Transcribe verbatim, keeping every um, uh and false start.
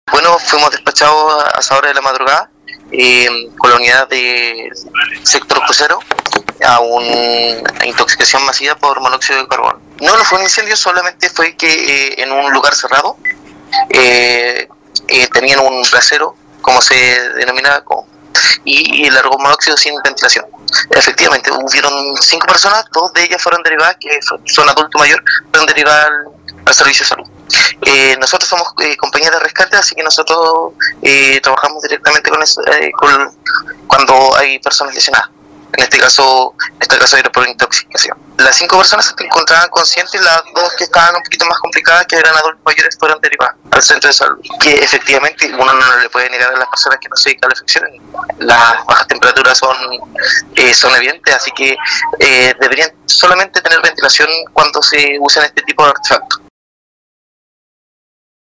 Bueno, fuimos despachados a esa hora de la madrugada eh, con la unidad de sector crucero a una intoxicación masiva por monóxido de carbono. No, no fue un incendio, solamente fue que eh, en un lugar cerrado eh, eh, tenían un brasero, como se denomina, como, y, y largó monóxido sin ventilación. Efectivamente, hubieron cinco personas, dos de ellas fueron derivadas, que son adulto mayor, fueron derivadas al, al servicio de salud. Eh, nosotros somos eh, compañía de rescate, así que nosotros eh, trabajamos directamente con, eso, eh, con cuando hay personas lesionadas. En este caso, en este caso era por intoxicación. Las cinco personas se encontraban conscientes, las dos que estaban un poquito más complicadas, que eran adultos mayores, fueron derivadas al centro de salud. Que efectivamente uno no le puede negar a las personas que no se calefaccionen. Las bajas temperaturas son, eh, son evidentes, así que eh, deberían solamente tener ventilación cuando se usan este tipo de artefactos.